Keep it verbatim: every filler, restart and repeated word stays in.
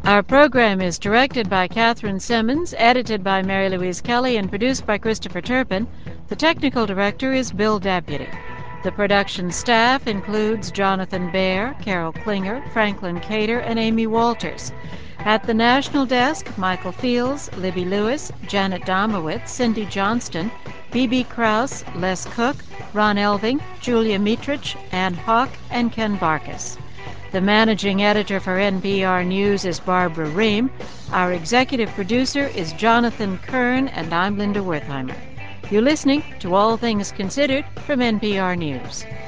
Our program is directed by Catherine Simmons, edited by Mary Louise Kelly, and produced by Christopher Turpin. The technical director is Bill Deputy. The production staff includes Jonathan Baer, Carol Klinger, Franklin Cater, and Amy Walters. At the National Desk, Michael Fields, Libby Lewis, Janet Domowitz, Cindy Johnston, B B Krause, Les Cook, Ron Elving, Julia Mitrich, Ann Hawk, and Ken Barkas. The managing editor for N P R News is Barbara Ream. Our executive producer is Jonathan Kern, and I'm Linda Wertheimer. You're listening to All Things Considered from N P R News.